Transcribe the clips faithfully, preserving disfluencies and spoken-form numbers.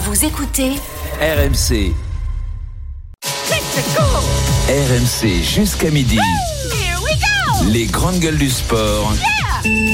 Vous écoutez R M C. R M C jusqu'à midi. Here we go. Les grandes gueules du sport. Yeah.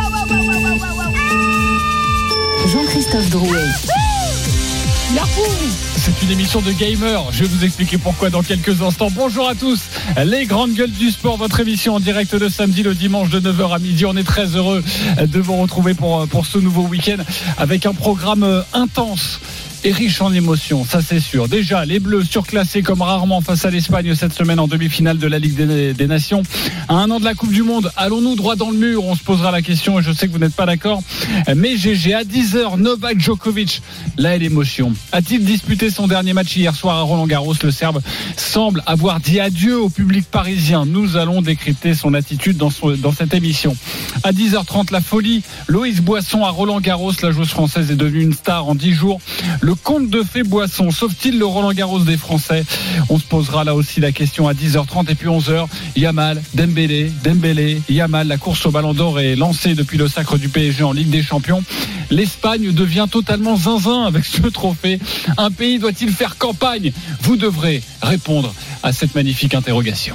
Jean-Christophe Drouet. Yahoo! C'est une émission de gamer. Je vais vous expliquer pourquoi dans quelques instants. Bonjour à tous. Les grandes gueules du sport, votre émission en direct de samedi le dimanche de neuf heures à midi. On est très heureux de vous retrouver pour, pour ce nouveau week-end avec un programme intense et riche en émotions, ça c'est sûr. Déjà, les Bleus surclassés comme rarement face à l'Espagne cette semaine en demi-finale de la Ligue des, des Nations. À un an de la Coupe du Monde, allons-nous droit dans le mur? On se posera la question et je sais que vous n'êtes pas d'accord. Mais G G, à dix heures, Novak Djokovic, là est l'émotion. A-t-il disputé son dernier match hier soir à Roland-Garros? Le Serbe semble avoir dit adieu au public parisien. Nous allons décrypter son attitude dans, son, dans cette émission. À dix heures trente, la folie. Loïs Boisson à Roland-Garros, la joueuse française est devenue une star en dix jours. Le conte de fées Boisson, sauve-t-il le Roland-Garros des Français? On se posera là aussi la question à dix heures trente et puis onze heures. Yamal, Dembélé, Dembélé, Yamal, la course au Ballon d'Or est lancée depuis le sacre du P S G en Ligue des Champions. L'Espagne devient totalement zinzin avec ce trophée. Un pays doit-il faire campagne? Vous devrez répondre à cette magnifique interrogation.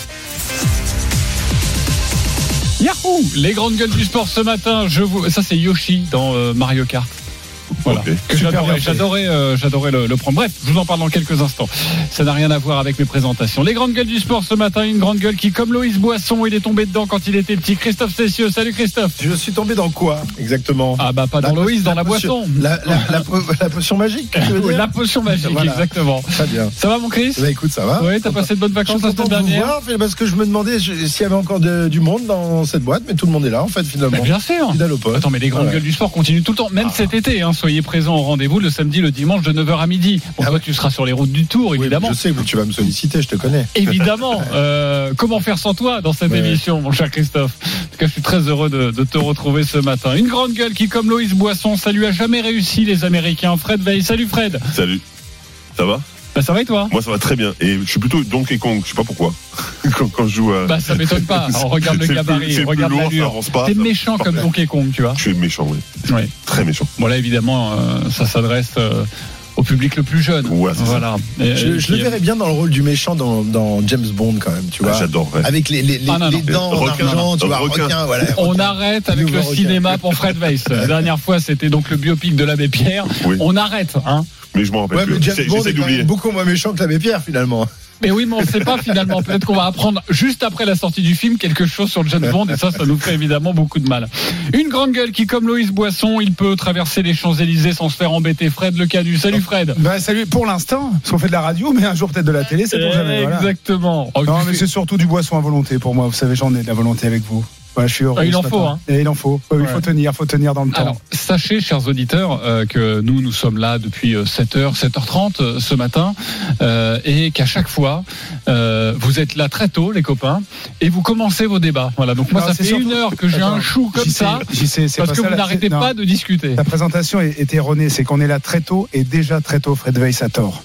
Yahoo! Les grandes gueules du sport ce matin. Je vous... Ça c'est Yoshi dans euh, Mario Kart. Voilà, okay. que j'adorais, j'adorais, euh, j'adorais le, le prendre. Bref, je vous en parle dans quelques instants. Ça n'a rien à voir avec mes présentations. Les grandes gueules du sport ce matin, une grande gueule qui, comme Loïs Boisson, il est tombé dedans quand il était petit. Christophe Cessieux, salut Christophe. Je suis tombé dans quoi exactement? Ah bah pas dans la Loïs, dans la, la boisson. La, la, la, la potion magique. Tu veux dire? La potion magique, voilà. Exactement. Très bien. Ça va mon Chris? Bah écoute, ça va. Oui, t'as passé de bonnes vacances la semaine dernière. Voir, parce que je me demandais s'il y avait encore de, du monde dans cette boîte, mais tout le monde est là en fait finalement. Bah, bien sûr. Attends, mais les grandes ouais. gueules du sport continuent tout le temps, même ah. cet été. Hein, soyez présents au rendez-vous le samedi, le dimanche de neuf heures à midi. Bon, ah toi, ouais. tu seras sur les routes du Tour, évidemment. Oui, je sais que tu vas me solliciter, je te connais. Évidemment. euh, comment faire sans toi dans cette ouais. émission, mon cher Christophe? En tout cas, je suis très heureux de, de te retrouver ce matin. Une grande gueule qui, comme Loïs Boisson, ça lui a jamais réussi, les Américains. Fred Veil. Salut Fred. Salut. Ça va? Bah ça va et toi? Moi ça va très bien et je suis plutôt Donkey Kong, je sais pas pourquoi. quand, quand je joue à... Bah ça m'étonne pas, on regarde le gabarit, plus, regarde lourd, l'allure. T'es méchant comme Donkey Kong, tu vois. Je suis méchant, oui. oui. Très méchant. Bon là évidemment euh, ça s'adresse euh, au public le plus jeune. Ouais, voilà. Et, je, je le verrais bien dans le rôle du méchant dans, dans James Bond quand même, tu vois. Ah, j'adorerais. Avec les, les, les, ah, non, non. les dents requin, d'argent, tu vois, requin. requin, voilà, On requin. arrête avec le requin. Cinéma pour Fred Weiss. La dernière fois c'était donc le biopic de l'abbé Pierre. Oui. On arrête, hein. Mais je m'en rappelle ouais, plus. Mais James Bond est quand même beaucoup moins méchant que l'abbé Pierre finalement. Mais oui, mais on ne sait pas finalement. Peut-être qu'on va apprendre juste après la sortie du film quelque chose sur James Bond et ça, ça nous fait évidemment beaucoup de mal. Une grande gueule qui, comme Loïs Boisson, il peut traverser les Champs-Élysées sans se faire embêter. Fred Le Canu. Salut Fred. Bah salut pour l'instant, parce qu'on fait de la radio, mais un jour peut-être de la télé, c'est pour jamais. Voilà. Exactement. Oh, non, mais c'est surtout du Boisson à volonté pour moi. Vous savez, j'en ai de la volonté avec vous. Ouais, je suis heureux. Ah, il en faut, hein. Et il en faut. Ouais, ouais. Il faut tenir, faut tenir dans le temps. Alors, sachez, chers auditeurs, euh, que nous, nous sommes là depuis sept heures, sept heures trente euh, ce matin, euh, et qu'à chaque fois, euh, vous êtes là très tôt, les copains, et vous commencez vos débats. Voilà. Donc moi, non, ça fait surtout... une heure que j'ai Attends, un chou comme ça, sais, parce que vous la... n'arrêtez pas de discuter. La présentation est, est erronée. C'est qu'on est là très tôt, et déjà très tôt, Fred Weiss a tort.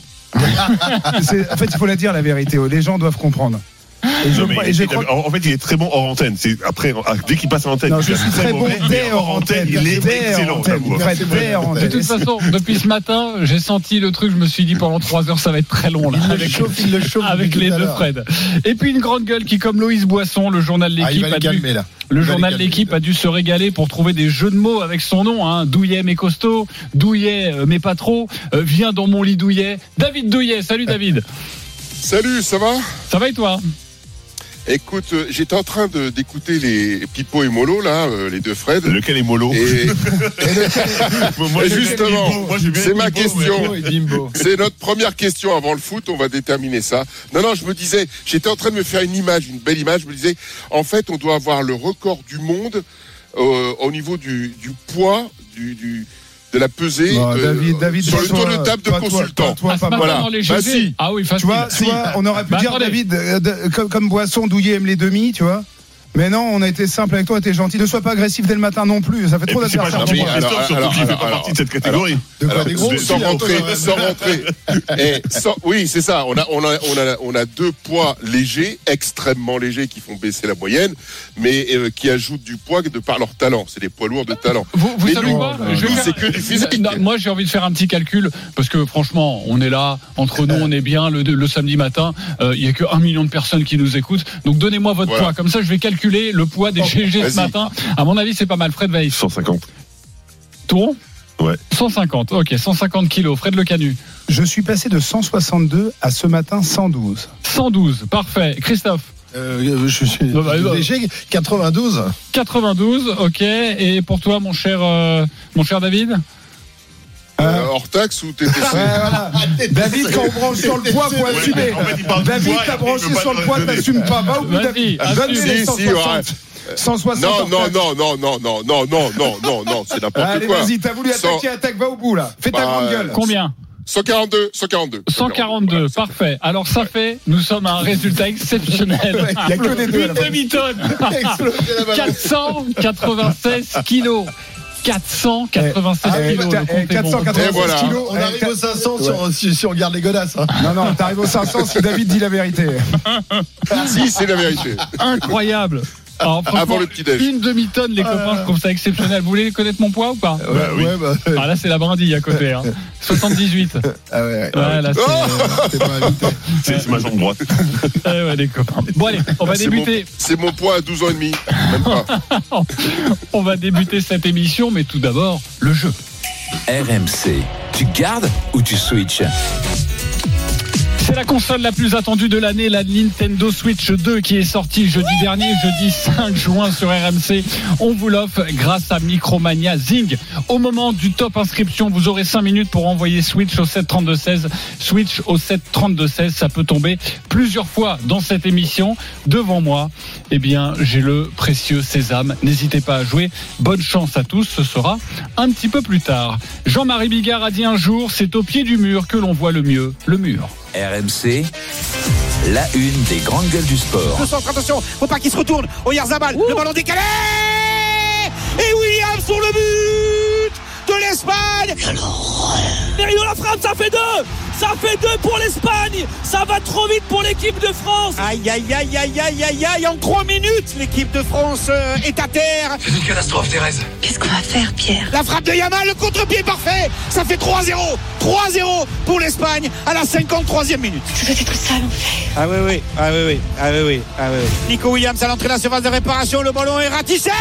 En fait, il faut la dire la vérité. Les gens doivent comprendre. Et je, non, et je crois... En fait, il est très bon hors antenne. C'est après, dès qu'il passe à l'antenne, non, je suis très, très bon dès hors antenne. Il est excellent. De toute façon, depuis ce matin, j'ai senti le truc. Je me suis dit pendant trois heures, ça va être très long là, il avec, chauffe, il le chauffe avec les deux Fred. Et puis une grande gueule qui, comme Loïs Boisson, le journal L'équipe ah, a dû, calmer, là. le journal L'équipe a dû se régaler pour trouver des jeux de mots avec son nom. Hein. Douillet mais costaud, Douillet euh, mais pas trop. Euh, viens dans mon lit Douillet. David Douillet. Salut David. Salut, ça va? Ça va et toi? Écoute, euh, j'étais en train de, d'écouter les Pipo et Molo, là, euh, les deux Fred. Lequel est Molo? Et, moi, et justement, moi, c'est ma Bimbo, question. Ouais. C'est notre première question avant le foot, on va déterminer ça. Non, non, je me disais, j'étais en train de me faire une image, une belle image. Je me disais, en fait, on doit avoir le record du monde euh, au niveau du, du poids, du... du de la pesée bon, David, euh, David, sur le tour de table de toi, consultant. Toi, toi, toi, voilà. Bah, si. Ah oui, facile. Tu vois, si. tu vois, on aurait pu bah, dire attendez. David, euh, de, comme, comme Boisson, Douillet aime les demi, tu vois. Mais non, on a été simple avec toi, t'es gentil. Ne sois pas agressif dès le matin non plus. Ça fait trop d'adversaires. C'est mais pas alors, Christophe, surtout alors, qu'il fait alors, pas alors, partie de cette catégorie. De quoi, Alors, des gros sans aussi, rentrer, attends, sans rentrer. Eh, sans- oui, c'est ça. On a, on a, on a, on a deux poids légers, extrêmement légers, qui font baisser la moyenne, mais euh, qui ajoutent du poids de par leur talent. C'est des poids lourds de talent. Vous, vous Mais savez nous, quoi nous, Je vais faire- c'est que du physique. Non, moi, j'ai envie de faire un petit calcul parce que franchement, on est là entre nous, on est bien le, le samedi matin. Euh, Il y a que un million de personnes qui nous écoutent. Donc, donnez-moi votre Voilà. poids. Comme ça, je vais calculer le poids des G G ce Vas-y. matin. À mon avis, c'est pas mal. Fred Weiss. cent cinquante. Touron. Ouais. cent cinquante. Ok, cent cinquante kilos. Fred Le Canu. Je suis passé de cent soixante-deux à ce matin cent douze. cent douze. Parfait. Christophe. Euh, je suis Non, bah, bah. léger, quatre-vingt-douze. quatre-vingt-douze. Ok. Et pour toi, mon cher, euh, mon cher David. Euh, hors taxe ou T T C? Ouais, voilà. David, quand on branche sur le poids, faut Ouais, assumer. en fait, il parle du David, poids, t'as et puis branché il veut sur pas le poids, le donner. t'assumes pas. Va au bout, Vas-y, David. assume. Donne-lui les Si, cent si, soixante. cent soixante. Non, hors non, taxe. non, non, non, non, non, non, non, non, non, c'est n'importe Allez, quoi. vas-y, t'as voulu Cent- attaquer, attaque, va au bout, là. Fais ta Bah, grande gueule. Combien? cent quarante-deux, cent quarante-deux. cent quarante-deux, Voilà, c'est parfait. Alors ça fait, nous sommes à un résultat exceptionnel. Il y a que des deux à la Une fin. demi-tonne. Exploser la balance. quatre cent quatre-vingt-seize kilos. quatre cent quatre-vingt-seize Eh, kilos. eh, le compte est bon. Et voilà. quatre cent quatre-vingt-seize kilos. On Eh, arrive t'as- aux cinq cents si on- si, si on regarde les godasses. Hein. Non, non, t'arrives aux cinq cents si David dit la vérité. Si, c'est la vérité. Incroyable. Alors, franchement, Avant le petit-déj. une demi-tonne, les copains, je trouve ça exceptionnel. Vous voulez connaître mon poids ou pas? Ouais, oui. ouais, bah, Ah là, c'est la brindille à côté. Hein. soixante-dix-huit. ah ouais, ouais. Ouais, là, c'est, C'est pas invité. C'est c'est ma jambe droite. euh, ouais, les copains. Bon, allez, on va C'est mon, débuter. c'est mon poids à douze ans et demi. Même pas. On va débuter cette émission, mais tout d'abord, le jeu. R M C. Tu gardes ou tu switches? C'est la console la plus attendue de l'année, la Nintendo Switch deux, qui est sortie jeudi dernier, jeudi cinq juin sur R M C. On vous l'offre grâce à Micromania Zing. Au moment du top inscription, vous aurez cinq minutes pour envoyer Switch au sept trente-deux seize. Switch au sept trente-deux seize, ça peut tomber plusieurs fois dans cette émission. Devant moi, eh bien, j'ai le précieux sésame. N'hésitez pas à jouer. Bonne chance à tous, ce sera un petit peu plus tard. Jean-Marie Bigard a dit un jour, c'est au pied du mur que l'on voit le mieux, le mur. R M C, la une des grandes gueules du sport. Le centre, attention, faut pas qu'il se retourne. Oyarzabal, le ballon décalé. Et Williams pour le but de l'Espagne. Merino la frappe, ça fait deux. Ça fait deux pour l'Espagne. Ça va trop vite pour l'équipe de France. Aïe, aïe, aïe, aïe, aïe, aïe, aïe. En trois minutes, l'équipe de France euh, est à terre. C'est une catastrophe, Thérèse. Qu'est-ce qu'on va faire, Pierre? La frappe de Yamal, le contre-pied parfait. Ça fait trois zéro. trois zéro pour l'Espagne à la cinquante-troisième minute. Tu veux être sale, en fait. Ah oui, oui, ah oui, oui, ah oui, oui, ah oui, oui. Nico Williams à l'entrée de la surface de réparation, le ballon est ratissé.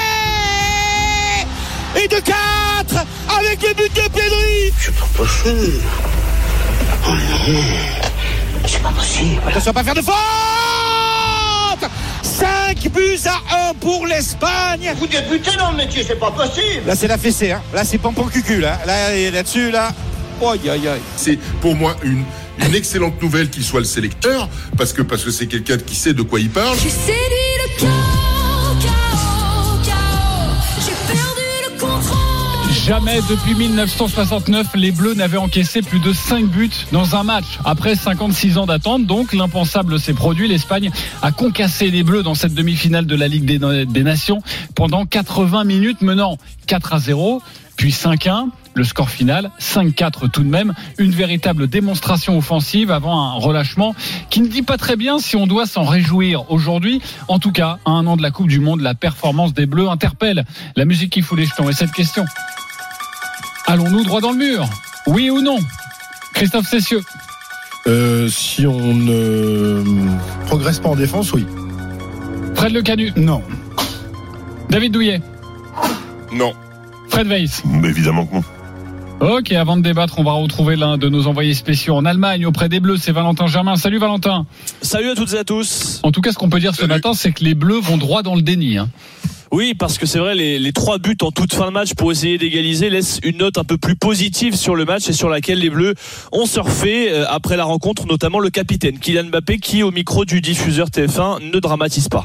Et de quatre avec le but de Pedri. C'est pas possible. Oh non. C'est pas possible. Attention à pas faire de faute. cinq buts à un pour l'Espagne. Vous débutez dans le métier, c'est pas possible. Là c'est la fessée, hein. Là c'est pompon cucul, hein. Là, là-dessus, là. Aïe, aïe, aïe. C'est pour moi une, une excellente nouvelle qu'il soit le sélecteur, parce que parce que c'est quelqu'un qui sait de quoi il parle. J'ai séduit le chaos, chaos, chaos. J'ai perdu le contrôle. Jamais depuis mille neuf cent soixante-neuf, les Bleus n'avaient encaissé plus de cinq buts dans un match. Après cinquante-six ans d'attente, donc, l'impensable s'est produit. L'Espagne a concassé les Bleus dans cette demi-finale de la Ligue des, des Nations pendant quatre-vingts minutes, menant quatre à zéro, puis cinq à un. Le score final, cinq quatre tout de même. Une véritable démonstration offensive avant un relâchement qui ne dit pas très bien si on doit s'en réjouir aujourd'hui. En tout cas, à un an de la Coupe du Monde, la performance des Bleus interpelle. La musique qui fout les jetons. Et cette question: allons-nous droit dans le mur? Oui ou non? Christophe Cessieux. Euh, si on ne progresse pas en défense, oui. Fred Le Canu. Non. David Douillet. Non. Fred Weiss. Mais évidemment que non. Ok, avant de débattre, on va retrouver l'un de nos envoyés spéciaux en Allemagne auprès des Bleus, c'est Valentin Germain. Salut Valentin. Salut à toutes et à tous. En tout cas, ce qu'on peut dire ce Salut. matin, c'est que les Bleus vont droit dans le déni. Hein. Oui, parce que c'est vrai, les, les trois buts en toute fin de match pour essayer d'égaliser laissent une note un peu plus positive sur le match et sur laquelle les Bleus ont surfé euh, après la rencontre, notamment le capitaine Kylian Mbappé qui, au micro du diffuseur T F un, ne dramatise pas.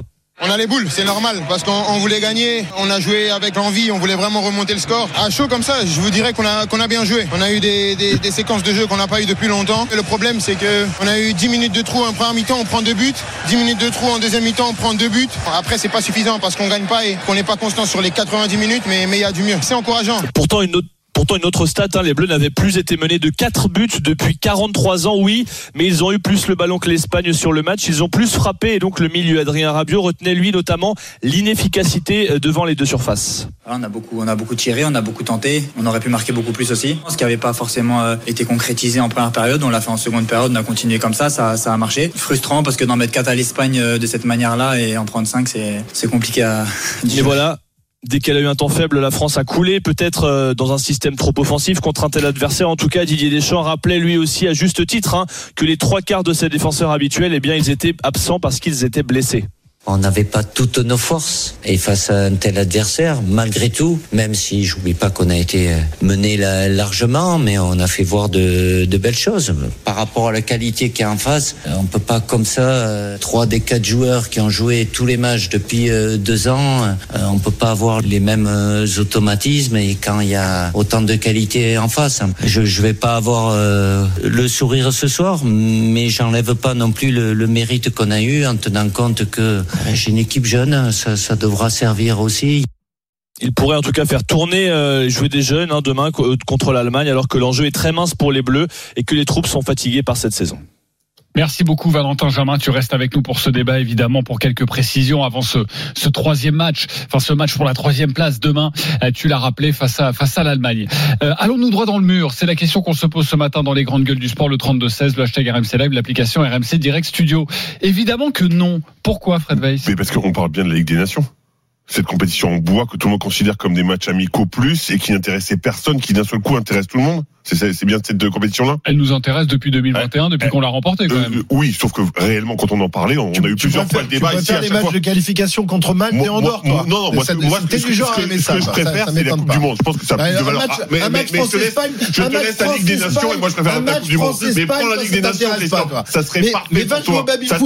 On a les boules, c'est normal, parce qu'on on voulait gagner, on a joué avec l'envie, on voulait vraiment remonter le score. À chaud comme ça, je vous dirais qu'on a, qu'on a bien joué. On a eu des, des, des séquences de jeu qu'on n'a pas eu depuis longtemps. Et le problème, c'est qu'on a eu dix minutes de trou en première mi-temps, on prend deux buts. dix minutes de trou en deuxième mi-temps, on prend deux buts. Après, c'est pas suffisant parce qu'on gagne pas et qu'on n'est pas constant sur les quatre-vingt-dix minutes, mais il y a du mieux. C'est encourageant. Pourtant, une autre Pourtant, une autre stat, hein, les Bleus n'avaient plus été menés de quatre buts depuis quarante-trois ans, oui, mais ils ont eu plus le ballon que l'Espagne sur le match, ils ont plus frappé et donc le milieu Adrien Rabiot retenait lui notamment l'inefficacité devant les deux surfaces. On a beaucoup, on a beaucoup tiré, on a beaucoup tenté, on aurait pu marquer beaucoup plus aussi. Ce qui n'avait pas forcément été concrétisé en première période, on l'a fait en seconde période, on a continué comme ça, ça, ça a marché. Frustrant parce que d'en mettre quatre à l'Espagne de cette manière-là et en prendre cinq, c'est, c'est compliqué à... Et voilà. Dès qu'elle a eu un temps faible, la France a coulé, peut-être dans un système trop offensif contre un tel adversaire. En tout cas, Didier Deschamps rappelait lui aussi à juste titre hein, que les trois quarts de ses défenseurs habituels, eh bien, ils étaient absents parce qu'ils étaient blessés. On n'avait pas toutes nos forces et face à un tel adversaire, malgré tout, même si j'oublie pas qu'on a été mené largement, mais on a fait voir de, de belles choses. Par rapport à la qualité qu'il y a en face, on peut pas comme ça, trois des quatre joueurs qui ont joué tous les matchs depuis deux ans, on peut pas avoir les mêmes automatismes et quand il y a autant de qualité en face. Je, je vais pas avoir euh, le sourire ce soir, mais j'enlève pas non plus le, le mérite qu'on a eu en tenant compte que j'ai une équipe jeune, ça, ça devra servir aussi. Il pourrait en tout cas faire tourner, euh, jouer des jeunes hein, demain contre l'Allemagne, alors que l'enjeu est très mince pour les Bleus et que les troupes sont fatiguées par cette saison. Merci beaucoup Valentin Jamin, tu restes avec nous pour ce débat évidemment, pour quelques précisions avant ce, ce troisième match, enfin ce match pour la troisième place demain, tu l'as rappelé, face à, face à l'Allemagne. Euh, allons-nous droit dans le mur? C'est la question qu'on se pose ce matin dans les grandes gueules du sport, le trente-deux seize, le hashtag R M C Live, l'application R M C Direct Studio. Évidemment que non. Pourquoi Fred Weiss? Mais parce qu'on parle bien de la Ligue des Nations. Cette compétition en bois que tout le monde considère comme des matchs amicaux plus et qui n'intéressait personne, qui d'un seul coup intéresse tout le monde. C'est, c'est bien cette compétition-là. Elle nous intéresse depuis deux mille vingt et un, depuis euh, qu'on l'a remportée quand même. Euh, oui, sauf que réellement, quand on en parlait, on, tu, on a eu plusieurs fois le débat. Tu préfères les matchs fois. de qualification contre Malte et Andorre, toi? Non, non, moi, ça, moi ce, ce, que, genre ce, que, ça, ce que je préfère, ça, c'est la Coupe pas. du Monde. Je pense que ça a plus de valeur. Un match, ah, mais, un match mais, mais je te laisse, je te laisse la Ligue des Nations et moi je préfère la Coupe du Monde. Mais prends la Ligue des Nations, ça serait parfait pour toi.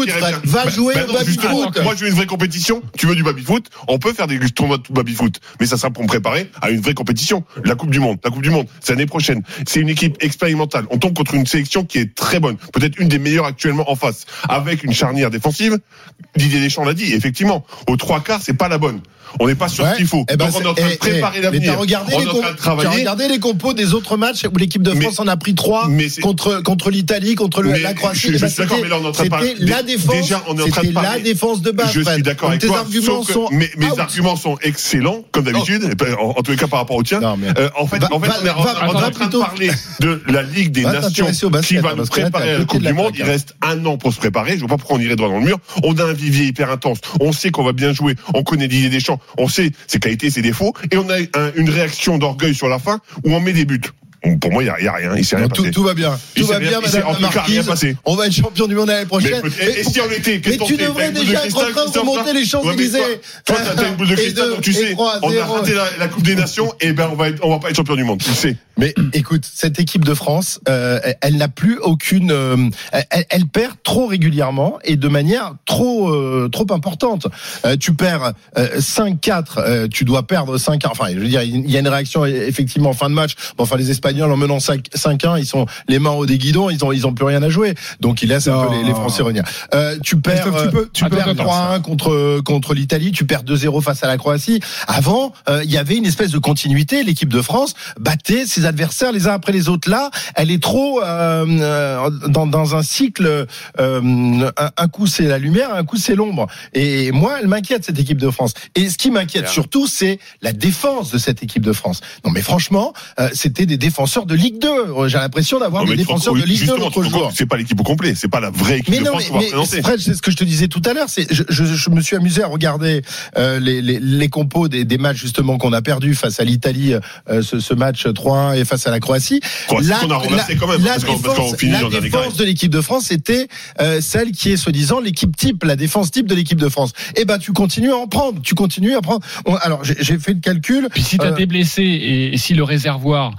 Va jouer au baby-foot. Moi, je veux une vraie compétition. Tu veux du baby-foot? On peut faire des tournois de baby-foot, mais ça sera pour me préparer à une vraie compétition. La Coupe du Monde, la Coupe du Monde, c'est l'année prochaine. C'est une équipe expérimentale. On tombe contre une sélection qui est très bonne, peut-être une des meilleures actuellement en face, avec une charnière défensive. Didier Deschamps l'a dit, effectivement, aux trois quarts, c'est pas la bonne. On n'est pas sûr ouais, ce qu'il faut. Eh ben Donc on est en train de préparer eh, l'avenir. Mais t'as regardé, on les, comp- t'as regardé les compos des autres matchs où l'équipe de France mais, en a pris trois contre contre l'Italie, contre le, la Croatie. Je, je, je suis d'accord, mais là on est en train de parler. C'était la défense. Déjà, on est en train de parler. La défense de base. Je suis d'accord avec toi. Sont mes mes arguments sont excellents, comme d'habitude. En tous les cas, par rapport au tien. En fait, en fait, on est en train de parler de la Ligue des Nations qui va nous préparer à la Coupe du Monde. Il reste un an pour se préparer. Je vois pas pourquoi on irait droit dans le mur. On a un vivier hyper intense. On sait qu'on va bien jouer. On connaît Didier Deschamps. On sait ses qualités, ses défauts. Et on a un, une réaction d'orgueil sur la fin où on met des buts. Pour moi, il n'y a, a rien. Il s'est rien tout, passé. Tout va bien. Il tout va bien, madame la Marquise. On va être champion du monde l'année prochaine. Mais, et, et si on était, mais tu devrais déjà être en train de remonter les Champs-Élysées. Ouais, toi, toi, t'as une boule de cristal, donc tu sais, on a raté la, la Coupe des Nations, et ben, on va être, on va pas être champion du monde. Tu sais. Mais écoute, cette équipe de France, euh, elle n'a plus aucune. Euh, elle, elle perd trop régulièrement et de manière trop, euh, trop importante. Euh, tu perds euh, cinq quatre, euh, tu dois perdre cinq un. Enfin, je veux dire, il y a une réaction effectivement en fin de match. Bon, enfin, les Espagnols en menant cinq un, ils sont les mains au des guidons, ils ont, ils ont plus rien à jouer. Donc, ils laissent non. un peu les, les Français revenir. Euh, tu perds, tu peux, tu perds trois un contre contre l'Italie, tu perds deux zéro face à la Croatie. Avant, euh, il y avait une espèce de continuité. L'équipe de France battait ses adversaires les uns après les autres. Là, elle est trop euh, dans, dans un cycle. Euh, un, un coup c'est la lumière, un coup c'est l'ombre. Et moi, elle m'inquiète cette équipe de France. Et ce qui m'inquiète yeah. surtout, c'est la défense de cette équipe de France. Non, mais franchement, euh, c'était des défenseurs de Ligue deux. J'ai l'impression d'avoir non, des défenseurs de Ligue deux l'autre jour. C'est pas l'équipe au complet, c'est pas la vraie équipe mais de non, France mais, qu'on va mais présenter. Fred, c'est ce que je te disais tout à l'heure. C'est, je, je, je me suis amusé à regarder euh, les, les, les compos des, des matchs justement qu'on a perdus face à l'Italie, euh, ce, ce match trois un et face à la Croatie. Croatie la, qu'on a relancé la, quand même, la parce défense, parce qu'on finit la dans défense de l'équipe de France était euh, celle qui est soi-disant l'équipe type, la défense type de l'équipe de France. Et ben tu continues à en prendre, tu continues à prendre. On, alors j'ai, j'ai fait le calcul. Puis si t'as euh, des blessés et, et si le réservoir est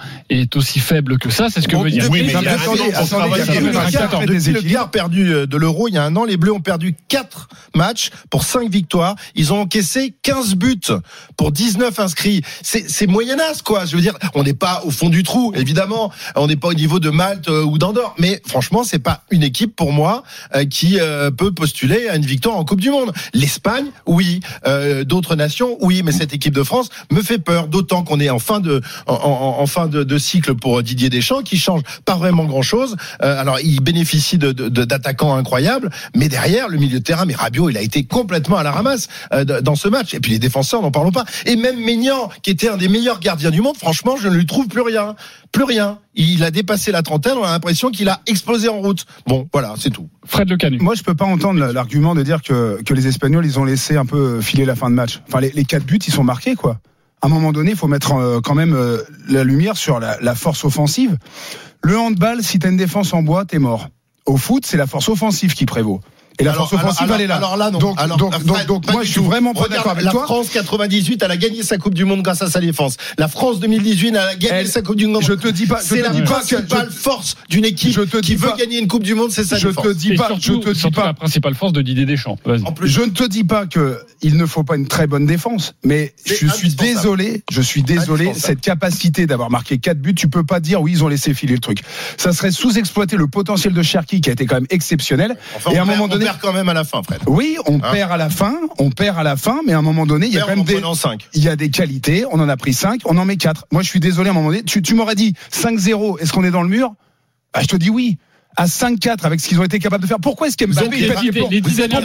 est aussi faible que ça, c'est ce que on, veut dire. Oui, mais attendez, attendez, attendez, depuis le quart perdu de l'Euro, il y a un an, les Bleus ont perdu quatre matchs pour cinq victoires. Ils ont encaissé quinze buts pour dix-neuf inscrits. C'est, c'est moyennasse, quoi. Je veux dire, on n'est pas au fond du trou, évidemment. On n'est pas au niveau de Malte ou d'Andorre. Mais franchement, c'est pas une équipe, pour moi, euh, qui euh, peut postuler à une victoire en Coupe du Monde. L'Espagne, oui. Euh, d'autres nations, oui. Mais cette équipe de France me fait peur. D'autant qu'on est en fin de, en, en, en fin de, de cycle pour Didier Deschamps, qui change pas vraiment grand-chose. Euh, alors, il bénéficie de, de, d'attaquants incroyables. Mais derrière, le milieu de terrain, mais Rabiot, il a été complètement à la ramasse euh, dans ce match. Et puis les défenseurs, n'en parlons pas. Et même Maignan, qui était un des meilleurs gardiens du monde, franchement, je ne lui trouve plus rien. Plus rien. Il a dépassé la trentaine, on a l'impression qu'il a explosé en route. Bon, voilà, c'est tout. Fred Le Canu. Moi, je peux pas entendre l'argument de dire que, que les Espagnols, ils ont laissé un peu filer la fin de match. Enfin, les, les quatre buts, ils sont marqués, quoi. À un moment donné, il faut mettre euh, quand même euh, la lumière sur la, la force offensive. Le handball, si t'as une défense en bois, t'es mort. Au foot, c'est la force offensive qui prévaut. Et la alors, force offensive, alors, elle est là. Alors là, non. Donc, alors, donc, Fred, donc, donc moi, je suis vraiment pas d'accord avec la toi. La France quatre-vingt-dix-huit, elle a gagné sa Coupe du Monde grâce à sa défense. La France deux mille dix-huit, elle a gagné elle, sa Coupe du Monde. Je te dis pas, je c'est te la dis pas principale que, force d'une équipe je te qui veut pas, gagner une Coupe du Monde, c'est sa je défense. te dis pas, surtout, je te dis pas la principale force de Didier Deschamps. Vas-y. En plus, je ne te dis pas que il ne faut pas une très bonne défense, mais je suis désolé, je suis désolé, cette capacité d'avoir marqué quatre buts, tu peux pas dire oui, ils ont laissé filer le truc. Ça serait sous-exploiter le potentiel de Cherki qui a été quand même exceptionnel. Enfin, et à un perd, moment donné, on perd quand même à la fin, Fred. Oui, on hein perd à la fin, on perd à la fin, mais à un moment donné, il y a quand même des, il y a des qualités. On en a pris cinq, on en met quatre. Moi, je suis désolé à un moment donné. Tu, tu m'aurais dit cinq zéro, est-ce qu'on est dans le mur? Ah, je te dis oui. À cinq quatre, avec ce qu'ils ont été capables de faire. Pourquoi est-ce qu'Mbappé il pète les plombs?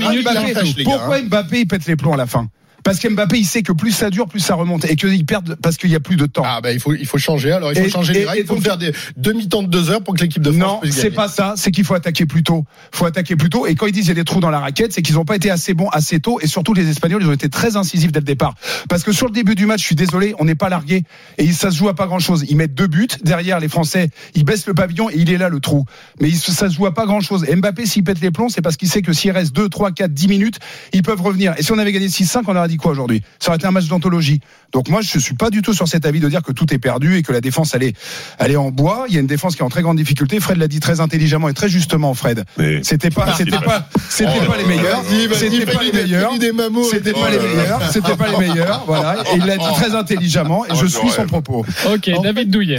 Pourquoi Mbappé il pète les plombs à la fin? Parce qu'Mbappé, il sait que plus ça dure, plus ça remonte, et qu'ils perdent parce qu'il y a plus de temps. Ah ben bah, il faut il faut changer. Alors il faut et, changer et, les règles. Il faut donc, faire des demi-temps de deux heures pour que l'équipe de France non, puisse c'est gagner. pas ça. C'est qu'il faut attaquer plus tôt. Faut attaquer plus tôt. Et quand ils disent il y a des trous dans la raquette, c'est qu'ils n'ont pas été assez bons assez tôt. Et surtout les Espagnols, ils ont été très incisifs dès le départ. Parce que sur le début du match, je suis désolé, on n'est pas largué et ça se joue à pas grand-chose. Ils mettent deux buts derrière les Français. Ils baissent le pavillon et il est là le trou. Mais ça se joue à pas grand-chose. Et Mbappé, s'il pète les plombs, c'est parce qu'il sait que s'il reste deux, trois, quatre, dix minutes, ils peuvent revenir. Et si on avait gagné six cinq, on aurait dit quoi aujourd'hui? Ça aurait été un match d'anthologie. Donc moi, je suis pas du tout sur cet avis de dire que tout est perdu et que la défense elle est, elle est en bois. Il y a une défense qui est en très grande difficulté. Fred l'a dit très intelligemment et très justement, Fred. Mais c'était pas, c'était pas, c'était oh pas les meilleurs. C'était pas les meilleurs. C'était pas les meilleurs. C'était pas les meilleurs. Voilà. Et il l'a dit très intelligemment et je suis son propos. Ok, David Douillet.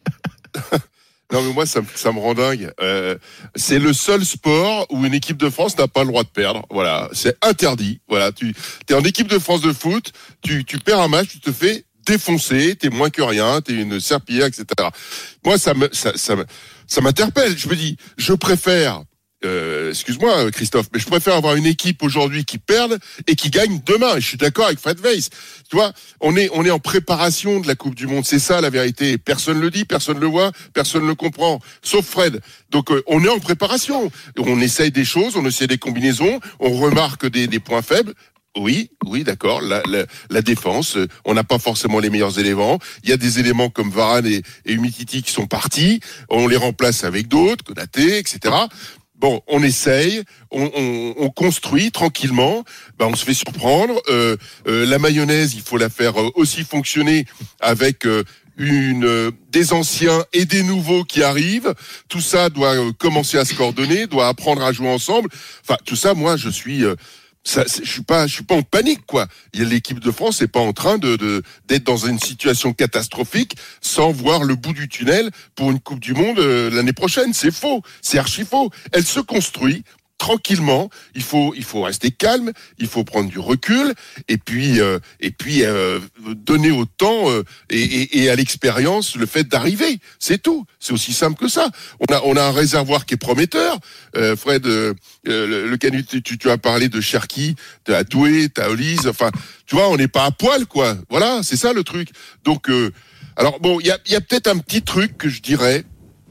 Non mais moi ça, ça me rend dingue. Euh, c'est le seul sport où une équipe de France n'a pas le droit de perdre. Voilà, c'est interdit. Voilà, tu es en équipe de France de foot, tu, tu perds un match, tu te fais défoncer, t'es moins que rien, t'es une serpillière, et cetera. Moi ça me ça ça, ça m'interpelle. Je me dis, je préfère. Euh, excuse-moi Christophe, mais je préfère avoir une équipe aujourd'hui qui perde et qui gagne demain. Et je suis d'accord avec Fred Weiss. Tu vois, on est on est en préparation de la Coupe du Monde. C'est ça la vérité. Personne le dit, personne le voit, personne le comprend, sauf Fred. Donc euh, on est en préparation. On essaye des choses, on essaie des combinaisons, on remarque des, des points faibles. Oui, oui, d'accord. La, la, la défense, on n'a pas forcément les meilleurs éléments. Il y a des éléments comme Varane et, et Umtiti qui sont partis. On les remplace avec d'autres, Konaté, et cetera. Bon, on essaye, on, on, on construit tranquillement. Ben, on se fait surprendre. Euh, euh, la mayonnaise, il faut la faire aussi fonctionner avec euh, une euh, des anciens et des nouveaux qui arrivent. Tout ça doit euh, commencer à se coordonner, doit apprendre à jouer ensemble. Enfin, tout ça, moi, je suis euh, Ça, je suis pas, je suis pas en panique, quoi. Il y a l'équipe de France n'est pas en train de, de d'être dans une situation catastrophique sans voir le bout du tunnel pour une Coupe du Monde euh, l'année prochaine. C'est faux, c'est archi faux. Elle se construit tranquillement. Il faut, il faut rester calme. Il faut prendre du recul et puis, euh, et puis euh, donner au temps euh, et, et, et à l'expérience le fait d'arriver. C'est tout. C'est aussi simple que ça. On a, on a un réservoir qui est prometteur. Euh, Fred, euh, le, le Canut, tu, tu as parlé de Cherki, t'as Doué, t'as Olise. Enfin, tu vois, on n'est pas à poil, quoi. Voilà, c'est ça le truc. Donc, euh, alors bon, il y a, il y a peut-être un petit truc que je dirais.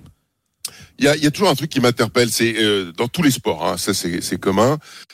Il y a, il y a toujours un truc qui m'interpelle, c'est euh, dans tous les sports, hein, ça c'est, c'est commun.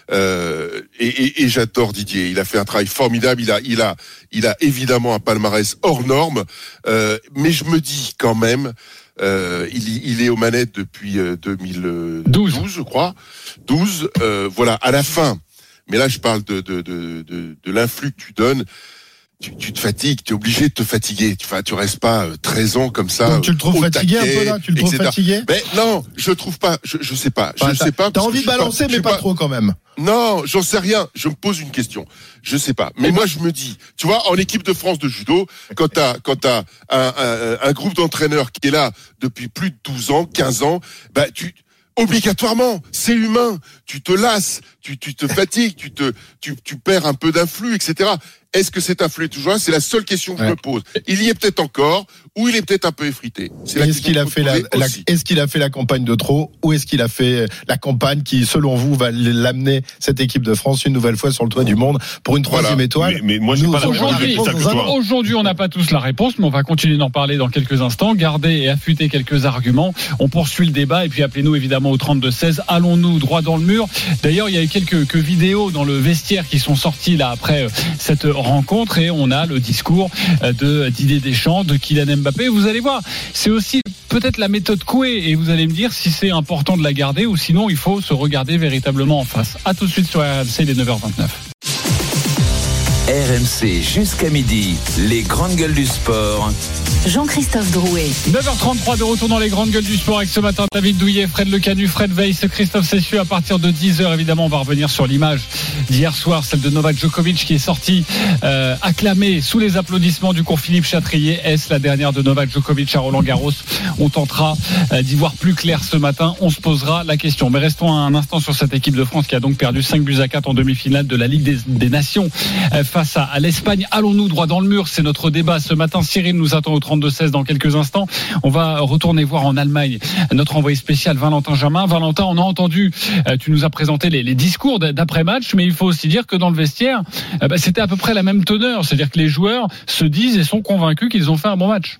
Euh, et, et, et j'adore Didier. Il a fait un travail formidable. Il a, il a, il a évidemment un palmarès hors norme. Euh, mais je me dis quand même, euh, il, il est aux manettes depuis euh, deux mille douze, je crois. douze. Euh, voilà, à la fin. Mais là, je parle de de de de, de l'influx que tu donnes. Tu, tu te fatigues, tu es obligé de te fatiguer. Tu, tu restes pas euh, treize ans comme ça. Donc tu le trouves fatigué taquet, un peu là Tu le trouves et cetera fatigué Mais non, je trouve pas. Je, je sais pas. Je enfin, sais pas. T'as envie de balancer, pas, mais pas, pas trop quand même. Non, j'en sais rien. Je me pose une question. Je sais pas. Mais moi, je me dis, tu vois, en équipe de France de judo, quand t'as, quand t'as un, un, un groupe d'entraîneurs qui est là depuis plus de douze ans, quinze ans, bah, tu, obligatoirement, c'est humain. Tu te lasses, tu, tu te fatigues, tu te, tu, tu perds un peu d'influx, et cetera. Est-ce que cet influx est toujours là ? C'est la seule question que ouais. je me pose. Il y est peut-être encore, ou il est peut-être un peu effrité. C'est est-ce qu'il a fait la, la, est-ce qu'il a fait la campagne de trop, ou est-ce qu'il a fait la campagne qui, selon vous, va l'amener cette équipe de France une nouvelle fois sur le toit du monde pour une troisième voilà. étoile ? Mais, mais moi, j'ai pas aujourd'hui, aujourd'hui, on n'a pas tous la réponse, mais on va continuer d'en parler dans quelques instants. Gardez et affûtez quelques arguments. On poursuit le débat et puis appelez-nous évidemment au trente-deux seize. Allons-nous droit dans le mur ? D'ailleurs, il y a eu quelques, quelques vidéos dans le vestiaire qui sont sorties là après cette rencontre et on a le discours de Didier Deschamps, de Kylian Mbappé. Vous allez voir, c'est aussi peut-être la méthode Coué et vous allez me dire si c'est important de la garder ou sinon il faut se regarder véritablement en face. À tout de suite sur R M C, il est neuf heures vingt-neuf. R M C jusqu'à midi, les grandes gueules du sport. Jean-Christophe Drouet. neuf heures trente-trois de retour dans les grandes gueules du sport avec ce matin David Douillet, Fred Lecanu, Fred Weiss, Christophe Cessieux. À partir de dix heures, évidemment, on va revenir sur l'image d'hier soir, celle de Novak Djokovic qui est sorti euh, acclamé sous les applaudissements du cours Philippe Chatrier. Est-ce la dernière de Novak Djokovic à Roland-Garros ? On tentera euh, d'y voir plus clair ce matin. On se posera la question. Mais restons un instant sur cette équipe de France qui a donc perdu cinq buts à quatre en demi-finale de la Ligue des, des Nations euh, face à, à l'Espagne. Allons-nous droit dans le mur ? C'est notre débat ce matin. Cyril nous attend au trente-deux seize dans quelques instants. On va retourner voir en Allemagne notre envoyé spécial Valentin Jamin. Valentin, on a entendu, tu nous as présenté les, les discours d'après-match, mais il faut aussi dire que dans le vestiaire, bah, c'était à peu près la même teneur. C'est-à-dire que les joueurs se disent et sont convaincus qu'ils ont fait un bon match.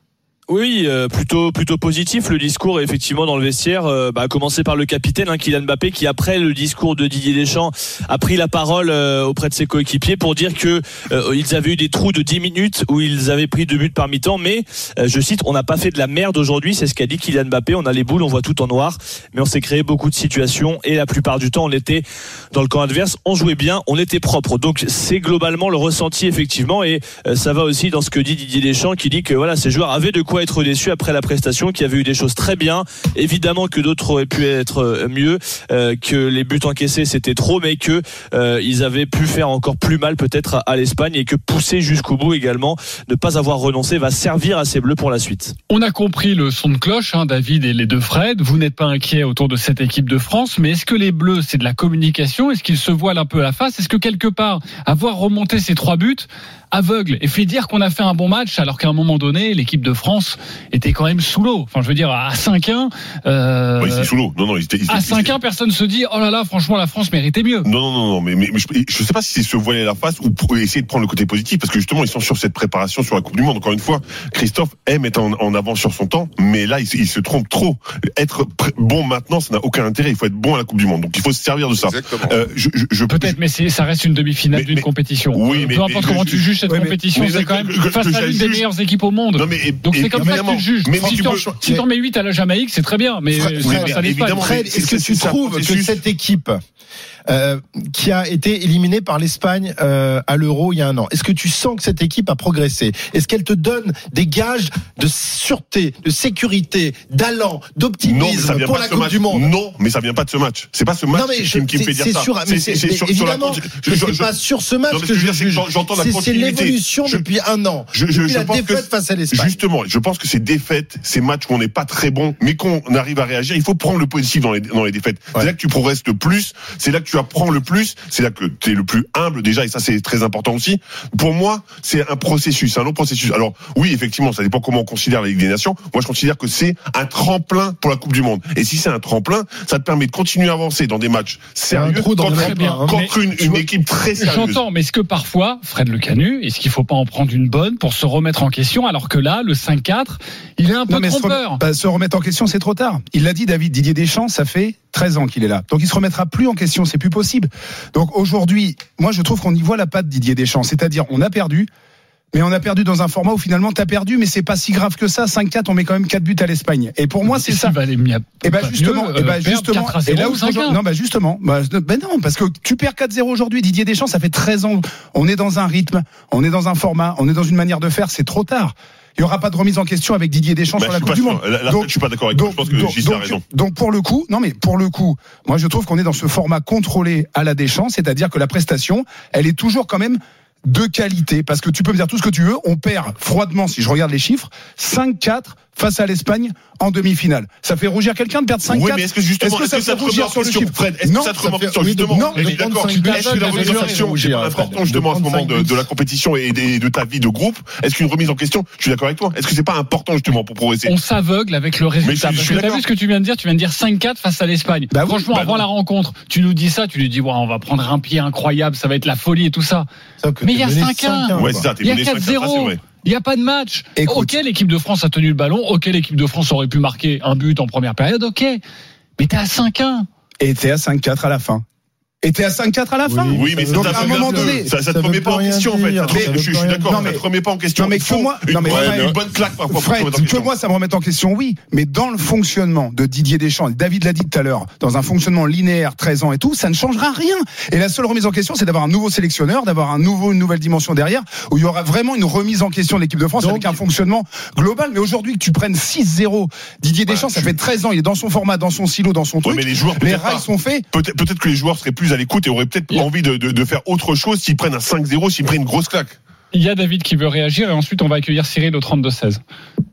Oui, euh, plutôt plutôt positif le discours effectivement dans le vestiaire, euh, bah, à commencer par le capitaine hein, Kylian Mbappé qui après le discours de Didier Deschamps a pris la parole euh, auprès de ses coéquipiers pour dire que euh, ils avaient eu des trous de dix minutes où ils avaient pris deux buts par mi-temps, mais euh, je cite, on n'a pas fait de la merde aujourd'hui, c'est ce qu'a dit Kylian Mbappé, on a les boules, on voit tout en noir, mais on s'est créé beaucoup de situations et la plupart du temps on était dans le camp adverse, on jouait bien, on était propre. Donc c'est globalement le ressenti effectivement et euh, ça va aussi dans ce que dit Didier Deschamps qui dit que voilà, ces joueurs avaient de quoi être déçus après la prestation, qui avait eu des choses très bien, évidemment que d'autres auraient pu être mieux, euh, que les buts encaissés c'était trop, mais que euh, ils avaient pu faire encore plus mal peut-être à, à l'Espagne et que pousser jusqu'au bout également, ne pas avoir renoncé va servir à ces Bleus pour la suite. On a compris le son de cloche, hein, David et les deux Fred, vous n'êtes pas inquiets autour de cette équipe de France, mais est-ce que les Bleus c'est de la communication, est-ce qu'ils se voilent un peu à la face, est-ce que quelque part avoir remonté ces trois buts aveugle et fait dire qu'on a fait un bon match alors qu'à un moment donné l'équipe de France était quand même sous l'eau. Enfin je veux dire à cinq un euh, oui, c'est sous l'eau. Non non, ils étaient, ils à cinq un personne se dit oh là là franchement la France méritait mieux. Non non non, non mais, mais, mais je, je sais pas si c'est se voiler la face ou pour essayer de prendre le côté positif parce que justement ils sont sur cette préparation sur la Coupe du Monde. Encore une fois, Christophe aime être en, en avance sur son temps, mais là il, il se trompe trop. Être pré- bon maintenant ça n'a aucun intérêt. Il faut être bon à la Coupe du Monde. Donc il faut se servir de ça. Euh, je, je, je, Peut-être, je, mais c'est, ça reste une demi-finale mais, d'une mais, compétition. Oui, mais peu importe comment tu juges cette compétition, c'est quand même face à l'une des meilleures équipes au monde. Non, mais, donc c'est comme ça que tu le juges. Mais si tu si t'en mets huit à la Jamaïque, c'est très bien, mais ça n'est pas. Fred, est-ce que tu trouves que cette équipe Euh, qui a été éliminée par l'Espagne euh, à l'Euro il y a un an. Est-ce que tu sens que cette équipe a progressé ? Est-ce qu'elle te donne des gages de sûreté, de sécurité, d'allant, d'optimisme pour la Coupe match. du Monde ? Non, mais ça vient pas de ce match. C'est pas ce match non, mais je, qui, qui me fait dire ça. Sûr, mais c'est, c'est, c'est sur, évidemment, sur la, je, je, c'est je, pas sur ce match non, que je, je juge. J'entends la c'est, continuité. C'est l'évolution je, depuis un an. Je, je, depuis je la pense défaite que, face à l'Espagne. Justement, je pense que ces défaites, ces matchs où on n'est pas très bon, mais qu'on arrive à réagir, il faut prendre le positif dans les, dans les défaites. Ouais. C'est là que tu progresses le plus. C'est là que tu apprends le plus. C'est là que tu es le plus humble déjà, et ça c'est très important aussi. Pour moi, c'est un processus, un long processus. Alors oui, effectivement, ça dépend comment on considère la Ligue des Nations. Moi, je considère que c'est un tremplin pour la Coupe du Monde. Et si c'est un tremplin, ça te permet de continuer à avancer dans des matchs sérieux contre, bien, contre une, une équipe très sérieuse. J'entends, mais est-ce que parfois, Fred Lecanu, est-ce qu'il faut pas en prendre une bonne pour se remettre en question, alors que là, le cinq quatre, il est un peu non, trompeur. Se, bah, se remettre en question, c'est trop tard. Il l'a dit, David, Didier Deschamps, ça fait treize ans qu'il est là. Donc il se remettra plus en question, c'est plus possible. Donc aujourd'hui, moi je trouve qu'on y voit la patte Didier Deschamps, c'est-à-dire on a perdu, Mais on a perdu dans un format où finalement t'as perdu, mais c'est pas si grave que ça. cinq quatre, on met quand même quatre buts à l'Espagne. Et pour moi, c'est ça. Et bah justement, et bah justement, et là où je... non bah justement, bah, bah non, parce que tu perds quatre zéro aujourd'hui. Didier Deschamps, ça fait treize ans. On est dans un rythme, on est dans un format, on est dans une manière de faire. C'est trop tard. Il n'y aura pas de remise en question avec Didier Deschamps bah, sur la Coupe du Monde. Là, donc, je suis pas d'accord avec toi. Je pense que Gilles a raison. Donc pour le coup, non mais pour le coup, moi je trouve qu'on est dans ce format contrôlé à la Deschamps, c'est-à-dire que la prestation, elle est toujours quand même de qualité, parce que tu peux me dire tout ce que tu veux, on perd froidement, si je regarde les chiffres, cinq quatre face à l'Espagne en demi-finale. Ça fait rougir quelqu'un de perdre cinq quatre? Oui, mais est-ce que justement, est-ce que, est-ce que ça te rougir sur le chiffre, Fred? Est-ce que ça te remet en question, justement? Non, mais d'accord. Est-ce que la remise en question, c'est pas important, justement, à ce moment de, de la compétition et de, de ta vie de groupe? Est-ce qu'une remise en question, je suis d'accord avec toi, est-ce que c'est pas important, justement, pour progresser? On s'aveugle avec le résultat. Tu as vu ce que tu viens de dire? Tu viens de dire cinq quatre face à l'Espagne. Bah Franchement, bah avant non. la rencontre, tu nous dis ça, tu nous dis, ouais, on va prendre un pied incroyable, ça va être la folie et tout ça. Mais il y a cinq un. Ouais, c'est ça, il y a quatre zéro. Il n'y a pas de match. Écoute. Ok, l'équipe de France a tenu le ballon. Ok, l'équipe de France aurait pu marquer un but en première période. Ok. Mais t'es à cinq un. Et t'es à cinq quatre à la fin. Et t'es à cinq quatre à la fin. Oui, oui mais donc, à un moment donné, ça, ça te remet pas en question, en fait. Je, je suis d'accord, ça te remet pas en question. Non, mais que moi, une, non, mais ouais, une bonne claque parfois. Fred, que moi, ça me remette en question, oui. Mais dans le fonctionnement de Didier Deschamps, et David l'a dit tout à l'heure, dans un fonctionnement linéaire, treize ans et tout, ça ne changera rien. Et la seule remise en question, c'est d'avoir un nouveau sélectionneur, d'avoir un nouveau, une nouvelle dimension derrière, où il y aura vraiment une remise en question de l'équipe de France donc, avec un fonctionnement global. Mais aujourd'hui, que tu prennes six zéro, Didier Deschamps, bah, ça je... fait treize ans, il est dans son format, dans son silo, dans son ouais, truc. Mais les joueurs, les rails sont faits. Peut-être, peut-être que les joueurs seraient plus à l'écoute et auraient peut-être yeah. envie de, de, de faire autre chose s'ils prennent un cinq zéro, s'ils prennent une grosse claque. Il y a David qui veut réagir et ensuite on va accueillir Cyril au trente-deux seize.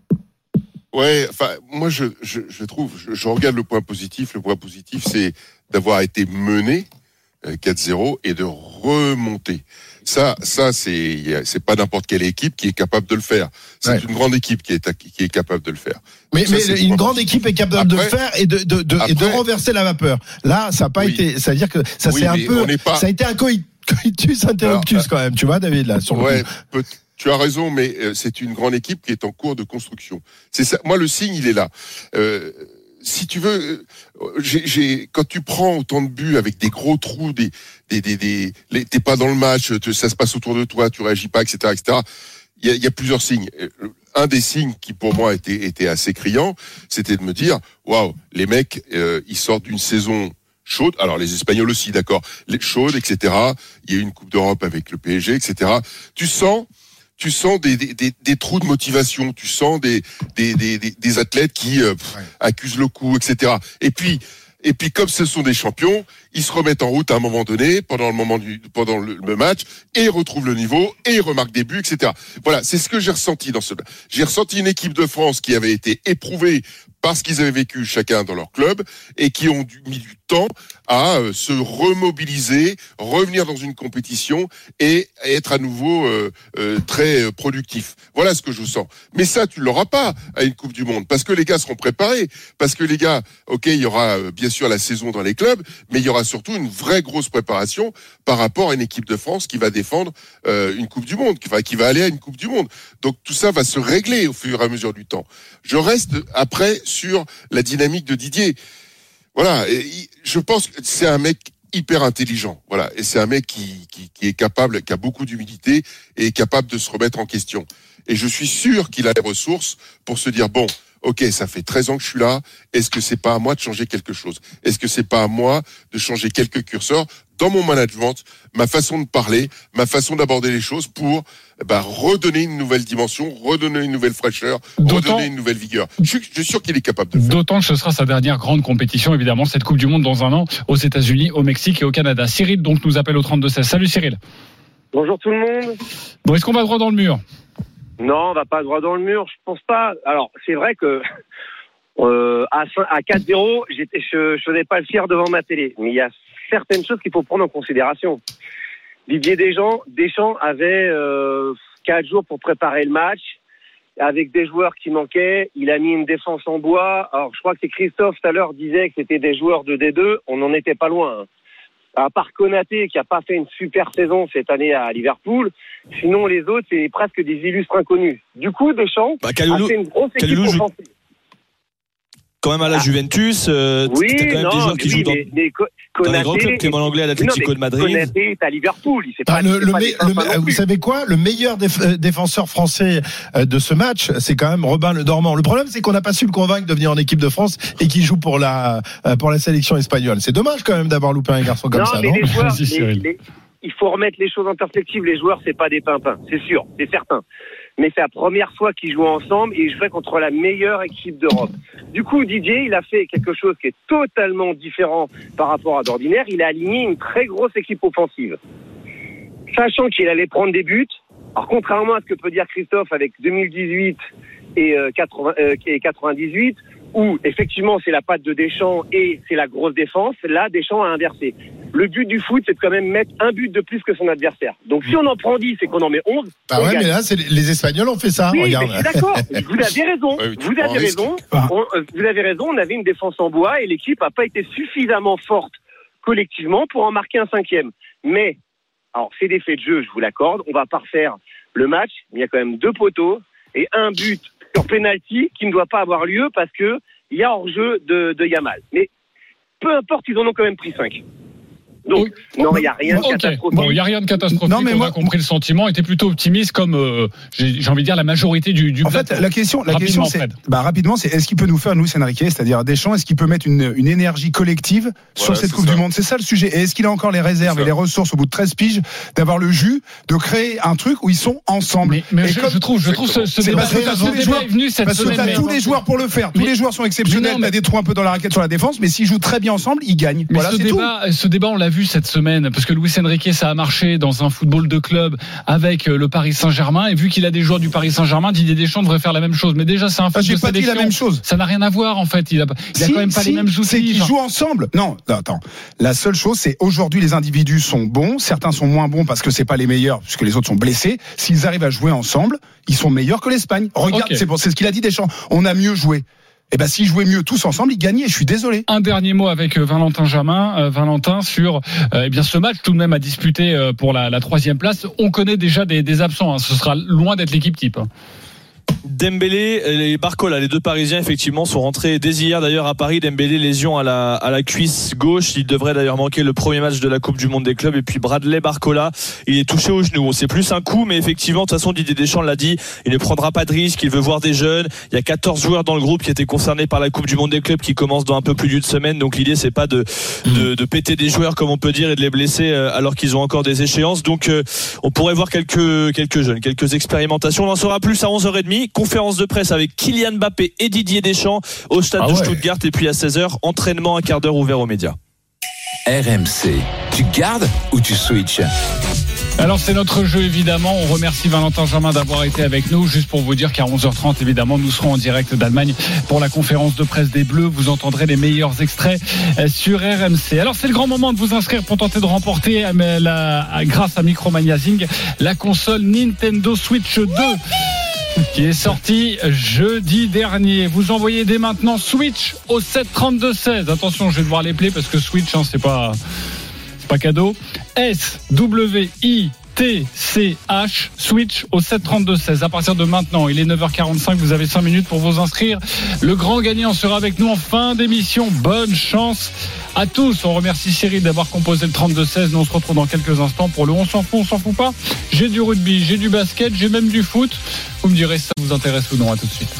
Ouais, enfin, moi je, je, je trouve, je, je regarde le point positif. Le point positif, c'est d'avoir été mené quatre zéro et de remonter. Ça, ça, c'est, c'est pas n'importe quelle équipe qui est capable de le faire. C'est ouais. une grande équipe qui est, qui est capable de le faire. Mais, ça, mais une grande équipe est capable après, de le faire et de, de, de, après, et de renverser la vapeur. Là, ça n'a pas oui. été, c'est-à-dire que ça oui, c'est un peu, pas... ça a été un coitus interruptus Alors, quand même, tu vois, David, là, sur ouais, le peut, tu as raison, mais euh, c'est une grande équipe qui est en cours de construction. C'est ça. Moi, le signe, il est là. Euh, Si tu veux, j'ai, j'ai, quand tu prends autant de buts avec des gros trous, des, des, des, des les, t'es pas dans le match, te, ça se passe autour de toi, tu réagis pas, et cetera, et cetera. Il y a, il y a plusieurs signes. Un des signes qui pour moi était, était assez criant, c'était de me dire, waouh, les mecs, euh, ils sortent d'une saison chaude. Alors les Espagnols aussi, d'accord, les chaudes, et cetera. Il y a eu une Coupe d'Europe avec le P S G, et cetera. Tu sens. Tu sens des, des, des, des trous de motivation, tu sens des, des, des, des athlètes qui euh, pff, ouais. accusent le coup, et cetera. Et puis, et puis comme ce sont des champions, ils se remettent en route à un moment donné, pendant le moment du, pendant le, le match, et ils retrouvent le niveau, et ils remarquent des buts, et cetera. Voilà, c'est ce que j'ai ressenti dans ce. J'ai ressenti une équipe de France qui avait été éprouvée parce qu'ils avaient vécu chacun dans leur club et qui ont dû, mis du temps à euh, se remobiliser, revenir dans une compétition et être à nouveau euh, euh, très euh, productif. Voilà ce que je sens. Mais ça, tu l'auras pas à une Coupe du Monde parce que les gars seront préparés, parce que les gars, ok, il y aura euh, bien sûr la saison dans les clubs, mais il y aura surtout une vraie grosse préparation par rapport à une équipe de France qui va défendre euh, une Coupe du Monde, qui va, qui va aller à une Coupe du Monde. Donc tout ça va se régler au fur et à mesure du temps. Je reste après sur la dynamique de Didier. Voilà, et je pense que c'est un mec hyper intelligent. Voilà, et c'est un mec qui, qui, qui est capable, qui a beaucoup d'humilité et est capable de se remettre en question. Et je suis sûr qu'il a les ressources pour se dire bon, ok, ça fait treize ans que je suis là. Est-ce que c'est pas à moi de changer quelque chose? Est-ce que c'est pas à moi de changer quelques curseurs dans mon management, ma façon de parler, ma façon d'aborder les choses pour bah, redonner une nouvelle dimension, redonner une nouvelle fraîcheur, D'autant... redonner une nouvelle vigueur. Je suis, je suis sûr qu'il est capable de le faire. D'autant que ce sera sa dernière grande compétition, évidemment, cette Coupe du Monde dans un an, aux États-Unis, au Mexique et au Canada. Cyril, donc, nous appelle au trente-deux seize. Salut Cyril. Bonjour tout le monde. Bon, est-ce qu'on va droit dans le mur? Non, on va pas droit dans le mur, je pense pas. Alors, c'est vrai que euh, à, à quatre zéro, j'étais, je, je faisais pas le fier devant ma télé. Mais il y a certaines choses qu'il faut prendre en considération. Didier Deschamps, Deschamps avait euh, quatre jours pour préparer le match, avec des joueurs qui manquaient. Il a mis une défense en bois. Alors, je crois que c'est Christophe tout à l'heure disait que c'était des joueurs de D deux. On n'en était pas loin. Hein. À part Konaté, qui a pas fait une super saison cette année à Liverpool, sinon les autres, c'est presque des illustres inconnus. Du coup, Deschamps bah, Kalulu, a fait une grosse équipe offensive. quand même à la Juventus. Euh, oui, t'as quand même non, des joueurs qui oui, jouent dans, mais, mais dans les grands clubs, Clément Langlais à l'Atlético de Madrid. Konaté est à Liverpool. Il fait ah, pas, le, il fait le, pas le, le, vous savez quoi? Le meilleur déf, défenseur français de ce match, c'est quand même Robin Le Dormant. Le problème, c'est qu'on n'a pas su le convaincre de venir en équipe de France et qu'il joue pour la, pour la sélection espagnole. C'est dommage quand même d'avoir loupé un garçon comme non, ça, mais non? les joueurs, les, les, il faut remettre les choses en perspective. Les joueurs, c'est pas des pimpins, c'est sûr, c'est certain. Mais c'est la première fois qu'ils jouent ensemble et ils jouaient contre la meilleure équipe d'Europe. Du coup, Didier, il a fait quelque chose qui est totalement différent par rapport à d'ordinaire. Il a aligné une très grosse équipe offensive. Sachant qu'il allait prendre des buts. Alors, contrairement à ce que peut dire Christophe avec deux mille dix-huit et, euh, quatre-vingts, euh, et quatre-vingt-dix-huit, où effectivement c'est la patte de Deschamps et c'est la grosse défense, là Deschamps a inversé. Le but du foot, c'est de quand même mettre un but de plus que son adversaire. Donc si on en prend dix, c'est qu'on en met onze. Ah ouais, gagne. Mais là, c'est les Espagnols ont fait ça. Oui, regarde. Mais je suis d'accord. Vous avez raison. Ouais, vous avez raison. On, euh, vous avez raison. On avait une défense en bois et l'équipe n'a pas été suffisamment forte collectivement pour en marquer un cinquième. Mais alors c'est des faits de jeu, je vous l'accorde. On va pas refaire le match. Mais il y a quand même deux poteaux et un but sur penalty qui ne doit pas avoir lieu parce que il y a hors-jeu de, de Yamal. Mais peu importe, ils en ont quand même pris cinq. Donc, oui. non, il n'y a rien de okay. catastrophique. Bon, il n'y a rien de catastrophique. Non, mais on moi... a compris le sentiment. Était plutôt optimiste, comme euh, j'ai, j'ai envie de dire la majorité du. du en fait, la question, la question, c'est, bah, rapidement, c'est est-ce qu'il peut nous faire Luis Enrique, c'est-à-dire Deschamps, est-ce qu'il peut mettre une, une énergie collective voilà, sur cette Coupe ça. du Monde? C'est ça le sujet. Et est-ce qu'il a encore les réserves et les ressources au bout de treize piges d'avoir le jus de créer un truc où ils sont ensemble? Mais, mais je, comme... je trouve, je trouve ce, ce débat, parce que est venu cette semaine. Parce que t'as tous les joueurs pour le faire. Tous les joueurs sont exceptionnels. T'as des trous un peu dans la raquette sur la défense, mais s'ils jouent très bien ensemble, ils gagnent. Voilà, c'est tout. Ce débat, on l'a vu cette semaine. Parce que Luis Enrique, ça a marché dans un football de club avec le Paris Saint-Germain. Et vu qu'il a des joueurs du Paris Saint-Germain, Didier Deschamps devrait faire la même chose. Mais déjà, c'est un foot ah, j'ai de pas sélection. Dit la même chose. Ça n'a rien à voir, en fait. Il a, il a si, quand même pas si, les mêmes outils. C'est qu'ils jouent ensemble. Non, non, attends. La seule chose, c'est aujourd'hui, les individus sont bons. Certains sont moins bons parce que c'est pas les meilleurs, puisque les autres sont blessés. S'ils arrivent à jouer ensemble, ils sont meilleurs que l'Espagne. Regarde, okay. c'est, bon, c'est ce qu'il a dit Deschamps. On a mieux joué. Eh ben, s'ils jouaient mieux tous ensemble, ils gagnaient. Je suis désolé. Un dernier mot avec Valentin Jamin, euh, Valentin sur euh, eh bien ce match tout de même à disputer euh, pour la, la troisième place. On connaît déjà des, des absents. Hein. Ce sera loin d'être l'équipe type. Hein. Dembélé et Barcola, les deux Parisiens effectivement sont rentrés dès hier d'ailleurs à Paris. Dembélé lésion à la à la cuisse gauche, il devrait d'ailleurs manquer le premier match de la Coupe du Monde des clubs. Et puis Bradley Barcola, il est touché au genou. C'est plus un coup, mais effectivement de toute façon Didier Deschamps l'a dit, il ne prendra pas de risque. Il veut voir des jeunes. Il y a quatorze joueurs dans le groupe qui étaient concernés par la Coupe du Monde des clubs qui commence dans un peu plus d'une semaine. Donc l'idée c'est pas de de, de péter des joueurs comme on peut dire et de les blesser alors qu'ils ont encore des échéances. Donc euh, on pourrait voir quelques quelques jeunes, quelques expérimentations. On en saura plus à onze heures trente. Conférence de presse avec Kylian Mbappé et Didier Deschamps au stade ah ouais. de Stuttgart. Et puis à seize heures, entraînement un quart d'heure ouvert aux médias. R M C, tu gardes ou tu switches? Alors c'est notre jeu évidemment, on remercie Valentin Jamin d'avoir été avec nous, juste pour vous dire qu'à onze heures trente évidemment nous serons en direct d'Allemagne pour la conférence de presse des Bleus, vous entendrez les meilleurs extraits sur R M C. Alors c'est le grand moment de vous inscrire pour tenter de remporter la, grâce à Micromania Zing la console Nintendo Switch deux qui est sorti jeudi dernier. Vous envoyez dès maintenant Switch au sept trente-deux seize. Attention, je vais devoir les player parce que Switch, hein, c'est pas, c'est pas cadeau. S W I T C H Switch au sept trente-deux seize. À partir de maintenant, il est neuf heures quarante-cinq. Vous avez cinq minutes pour vous inscrire. Le grand gagnant sera avec nous en fin d'émission. Bonne chance à tous. On remercie Cyril d'avoir composé le trente-deux seize. Nous on se retrouve dans quelques instants pour le on s'en fout, on s'en fout pas. J'ai du rugby, j'ai du basket, j'ai même du foot. Vous me direz si ça vous intéresse ou non. À tout de suite.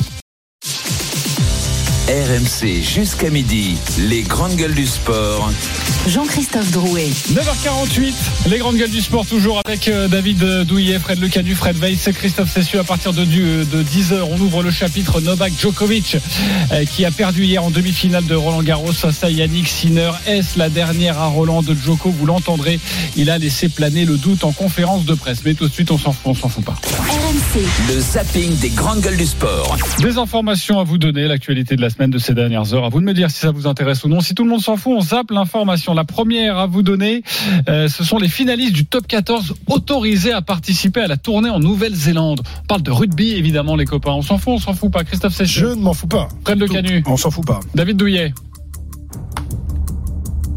R M C jusqu'à midi, les grandes gueules du sport. Jean-Christophe Drouet. neuf heures quarante-huit, les grandes gueules du sport toujours avec David Douillet, Fred Lecanu, Fred Weiss, Christophe Cessieux. À partir de, de dix heures, on ouvre le chapitre Novak Djokovic qui a perdu hier en demi-finale de Roland Garros face à Yannick Sinner. Est-ce la dernière à Roland de Djoko? Vous l'entendrez, il a laissé planer le doute en conférence de presse. Mais tout de suite, on s'en fout, on s'en fout pas. R M C. Le zapping des grandes gueules du sport. Des informations à vous donner, l'actualité de la semaine de ces dernières heures. À vous de me dire si ça vous intéresse ou non. Si tout le monde s'en fout, on zappe l'information. La première à vous donner, euh, ce sont les finalistes du top quatorze autorisés à participer à la tournée en Nouvelle-Zélande. On parle de rugby, évidemment, les copains. On s'en fout, on s'en fout pas. Christophe Cessieux. Je ne m'en fous pas. Fred Lecanu. On s'en fout pas. David Douillet.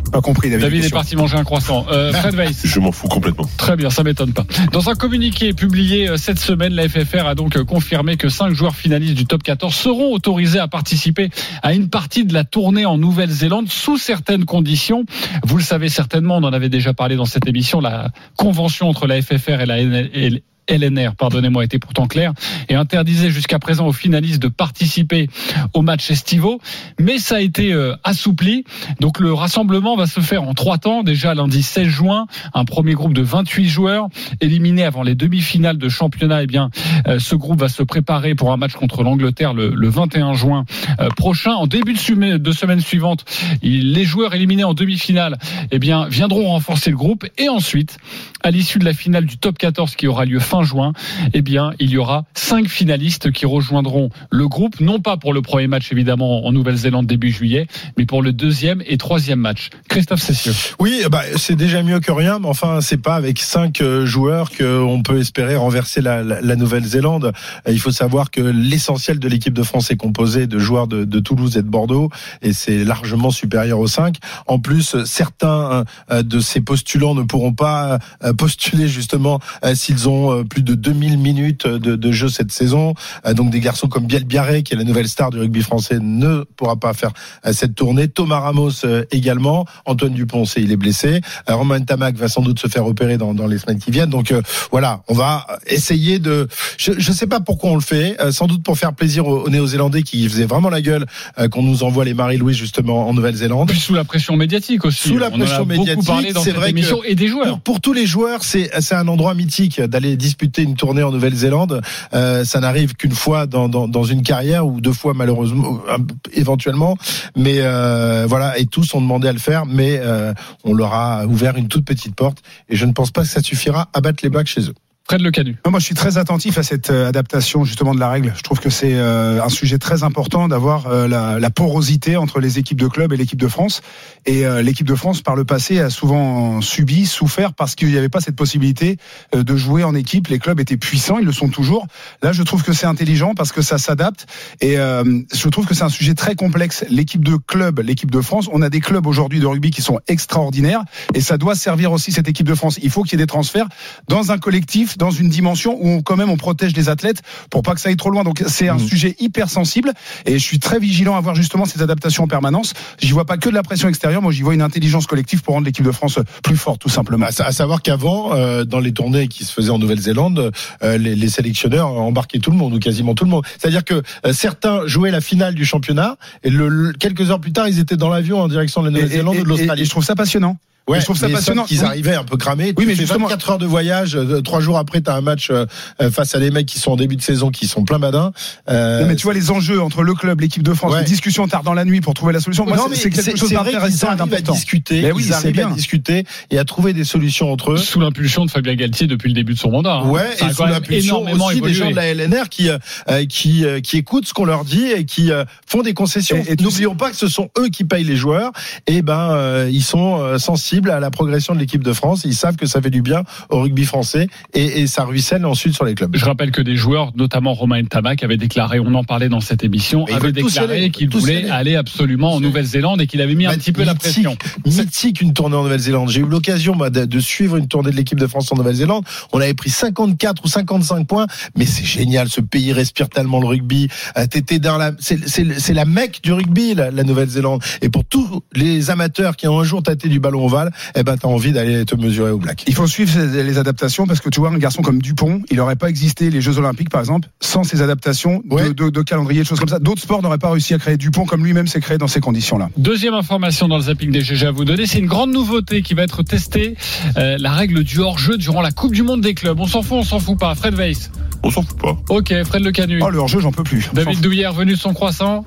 Pas compris, David. David est parti manger un croissant. Euh, Fred Weiss. Je m'en fous complètement. Très bien, ça m'étonne pas. Dans un communiqué publié cette semaine, la F F R a donc confirmé que cinq joueurs finalistes du top quatorze seront autorisés à participer à une partie de la tournée en Nouvelle-Zélande sous certaines conditions. Vous le savez certainement, on en avait déjà parlé dans cette émission, la convention entre la F F R et la N L. L N R, pardonnez-moi, était pourtant clair et interdisait jusqu'à présent aux finalistes de participer aux matchs estivaux, mais ça a été euh, assoupli. Donc le rassemblement va se faire en trois temps. Déjà lundi seize juin, un premier groupe de vingt-huit joueurs éliminés avant les demi-finales de championnat. Eh bien, euh, ce groupe va se préparer pour un match contre l'Angleterre le, le vingt et un juin euh, prochain. En début de, sum- de semaine suivante, il, les joueurs éliminés en demi-finale, eh bien, viendront renforcer le groupe et ensuite, à l'issue de la finale du top quatorze qui aura lieu fin juin, eh bien, il y aura cinq finalistes qui rejoindront le groupe, non pas pour le premier match évidemment en Nouvelle-Zélande début juillet, mais pour le deuxième et troisième match. Christophe Cessieux. Oui, bah, c'est déjà mieux que rien, mais enfin, c'est pas avec cinq joueurs qu'on peut espérer renverser la, la, la Nouvelle-Zélande. Il faut savoir que l'essentiel de l'équipe de France est composé de joueurs de, de Toulouse et de Bordeaux, et c'est largement supérieur aux cinq. En plus, certains de ces postulants ne pourront pas postuler justement s'ils ont plus de deux mille minutes de, de jeu cette saison. Donc des garçons comme Biel Biarré, qui est la nouvelle star du rugby français, ne pourra pas faire cette tournée. Thomas Ramos également. Antoine Dupont, c'est, il est blessé. Romain Ntamak va sans doute se faire opérer dans, dans les semaines qui viennent. Donc euh, voilà, on va essayer de... Je ne sais pas pourquoi on le fait. Euh, sans doute pour faire plaisir aux, aux Néo-Zélandais qui faisaient vraiment la guelle euh, qu'on nous envoie les Marie-Louise justement en Nouvelle-Zélande. Puis sous la pression médiatique aussi. Sous la pression on en a médiatique, beaucoup parlé dans c'est cette vrai émission, que et des joueurs. Pour, pour tous les joueurs, c'est, c'est un endroit mythique d'aller disputer une tournée en Nouvelle-Zélande. Euh, ça n'arrive qu'une fois dans, dans, dans une carrière, ou deux fois malheureusement, éventuellement. Mais euh, voilà, et tous ont demandé à le faire, mais euh, on leur a ouvert une toute petite porte. Et je ne pense pas que ça suffira à battre les Blacks chez eux. Fred Le Canu. Moi, je suis très attentif à cette adaptation justement de la règle. Je trouve que c'est un sujet très important d'avoir la, la porosité entre les équipes de club et l'équipe de France. Et l'équipe de France, par le passé, a souvent subi, souffert parce qu'il n'y avait pas cette possibilité de jouer en équipe. Les clubs étaient puissants, ils le sont toujours. Là, je trouve que c'est intelligent parce que ça s'adapte. Et euh, je trouve que c'est un sujet très complexe. L'équipe de club, l'équipe de France, on a des clubs aujourd'hui de rugby qui sont extraordinaires. Et ça doit servir aussi cette équipe de France. Il faut qu'il y ait des transferts dans un collectif, dans une dimension où on, quand même on protège les athlètes pour pas que ça aille trop loin. Donc c'est un mmh. sujet hyper sensible et je suis très vigilant à voir justement ces adaptations en permanence. J'y vois pas que de la pression extérieure, moi j'y vois une intelligence collective pour rendre l'équipe de France plus forte tout simplement. À, à savoir qu'avant, euh, dans les tournées qui se faisaient en Nouvelle-Zélande, euh, les, les sélectionneurs embarquaient tout le monde ou quasiment tout le monde. C'est-à-dire que euh, certains jouaient la finale du championnat et le, le, quelques heures plus tard ils étaient dans l'avion en direction de la Nouvelle-Zélande et, et, ou de l'Australie. Et, et je trouve ça passionnant. Ouais, je trouve ça passionnant. Qu'ils arrivaient un peu cramés. Oui, tu mais fais justement, vingt-quatre heures de voyage. Euh, trois jours après, t'as un match euh, face à des mecs qui sont en début de saison, qui sont plein badins. Euh, non, mais tu vois les enjeux entre le club, l'équipe de France, ouais. les discussions tard dans la nuit pour trouver la solution. Moi, non, c'est, c'est quelque c'est, chose c'est d'intéressant et d'important. À discuter, mais oui, ils arrivent à discuter et à trouver des solutions entre eux. Sous l'impulsion de Fabien Galtier depuis le début de son mandat. Hein. Ouais, ça et sous l'impulsion aussi évolué. Des gens de la L N R qui euh, qui euh, qui écoutent ce qu'on leur dit et qui euh, font des concessions. Et, et n'oublions pas que ce sont eux qui payent les joueurs. Et ben, euh, ils sont euh, sensibles à la progression de l'équipe de France. Ils savent que ça fait du bien au rugby français et, et ça ruisselle ensuite sur les clubs. Je rappelle que des joueurs, notamment Romain Ntamak, avait déclaré, on en parlait dans cette émission, mais avait déclaré qu'il voulait aller, aller absolument en Nouvelle-Zélande et qu'il avait mis bah, un petit peu mythique, la pression. Mythique une tournée en Nouvelle-Zélande. J'ai eu l'occasion moi, de, de suivre une tournée de l'équipe de France en Nouvelle-Zélande. On avait pris cinquante-quatre ou cinquante-cinq points, mais c'est génial. Ce pays respire tellement le rugby. T'étais dans la, c'est, c'est, c'est la Mecque du rugby, la, la Nouvelle-Zélande. Et pour tous les amateurs qui ont un jour tâté du ballon ovale, eh ben t'as envie d'aller te mesurer au Black. Il faut suivre les adaptations parce que tu vois un garçon comme Dupont, il n'aurait pas existé les Jeux Olympiques par exemple sans ces adaptations ouais. de, de, de calendrier, de choses comme ça. D'autres sports n'auraient pas réussi à créer Dupont comme lui-même s'est créé dans ces conditions-là. Deuxième information dans le zapping des G G à vous donner, c'est une grande nouveauté qui va être testée, euh, la règle du hors-jeu durant la Coupe du Monde des clubs. On s'en fout, on s'en fout pas. Fred Weiss. On s'en fout pas. Ok, Fred Le Canu. Oh le hors-jeu, j'en peux plus. David Douillet revenu de son croissant.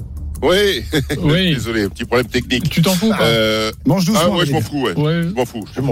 Oui, oui. Désolé, un petit problème technique. Tu t'en fous pas euh... Mange doucement. Ah ouais, je m'en fous, ouais. ouais. Je m'en fous, je m'en fous.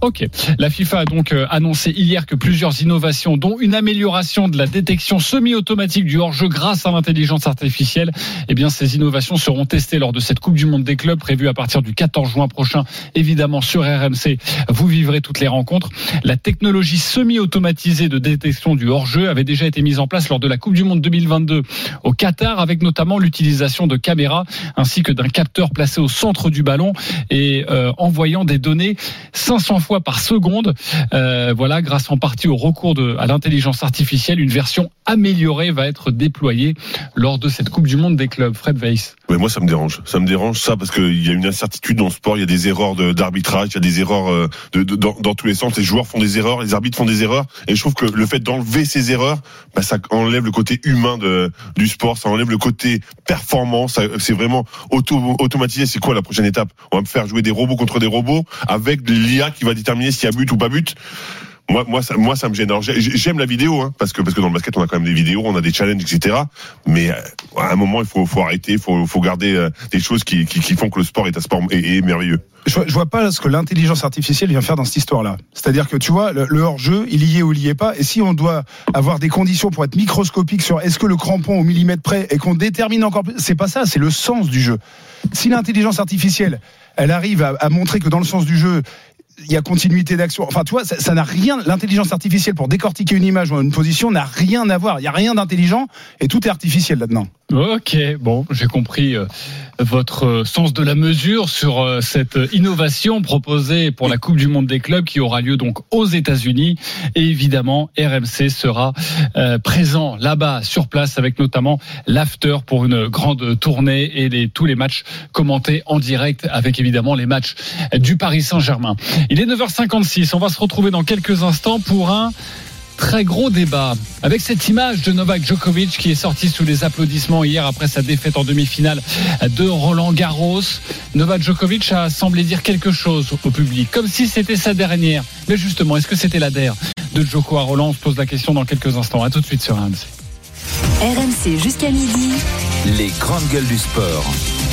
Ok. La FIFA a donc annoncé hier que plusieurs innovations, dont une amélioration de la détection semi-automatique du hors-jeu grâce à l'intelligence artificielle, eh bien, ces innovations seront testées lors de cette Coupe du Monde des clubs prévue à partir du quatorze juin prochain. Évidemment, sur R M C, vous vivrez toutes les rencontres. La technologie semi-automatisée de détection du hors-jeu avait déjà été mise en place lors de la Coupe du Monde deux mille vingt-deux au Qatar, avec notamment l'utilisation de caméras ainsi que d'un capteur placé au centre du ballon et euh, envoyant des données cinq cents fois par seconde. Euh, voilà, grâce en partie au recours de, à l'intelligence artificielle, une version améliorée va être déployée lors de cette Coupe du Monde des clubs. Fred Weiss. Ouais, moi ça me dérange, ça me dérange ça parce qu'il y a une incertitude dans le sport, il y a des erreurs de, d'arbitrage, il y a des erreurs de, de, dans, dans tous les sens, les joueurs font des erreurs, les arbitres font des erreurs, et je trouve que le fait d'enlever ces erreurs, bah, ça enlève le côté humain de, du sport, ça enlève le côté performance, ça, c'est vraiment auto, automatisé. C'est quoi la prochaine étape? On va me faire jouer des robots contre des robots avec l'I A qui va déterminer s'il y a but ou pas but. Moi, moi, ça, moi, ça me gêne. Alors, j'aime la vidéo, hein, parce que parce que dans le basket, on a quand même des vidéos, on a des challenges, et cetera. Mais euh, à un moment, il faut, faut arrêter, il faut, faut garder euh, des choses qui, qui, qui font que le sport est un sport est, est merveilleux. Je, je vois pas ce que l'intelligence artificielle vient faire dans cette histoire-là. C'est-à-dire que tu vois, le, le hors-jeu, il y est ou il y est pas. Et si on doit avoir des conditions pour être microscopique sur est-ce que le crampon au millimètre près et qu'on détermine encore plus, c'est pas ça, c'est le sens du jeu. Si l'intelligence artificielle, elle arrive à, à montrer que dans le sens du jeu, il y a continuité d'action. Enfin, tu vois, ça, ça n'a rien. L'intelligence artificielle pour décortiquer une image ou une position n'a rien à voir. Il y a rien d'intelligent et tout est artificiel là-dedans. Ok, bon, j'ai compris euh, votre euh, sens de la mesure sur euh, cette innovation proposée pour la Coupe du Monde des clubs qui aura lieu donc aux États-Unis. Et évidemment, R M C sera euh, présent là-bas sur place avec notamment l'after pour une grande tournée et les, tous les matchs commentés en direct avec évidemment les matchs du Paris Saint-Germain. Il est neuf heures cinquante-six, on va se retrouver dans quelques instants pour un très gros débat avec cette image de Novak Djokovic qui est sorti sous les applaudissements hier après sa défaite en demi-finale de Roland Garros. Novak Djokovic a semblé dire quelque chose au public, comme si c'était sa dernière. Mais justement, est-ce que c'était la dernière de Djoko à Roland? On se pose la question dans quelques instants. À tout de suite sur R M C. R M C jusqu'à midi. Les grandes gueules du sport.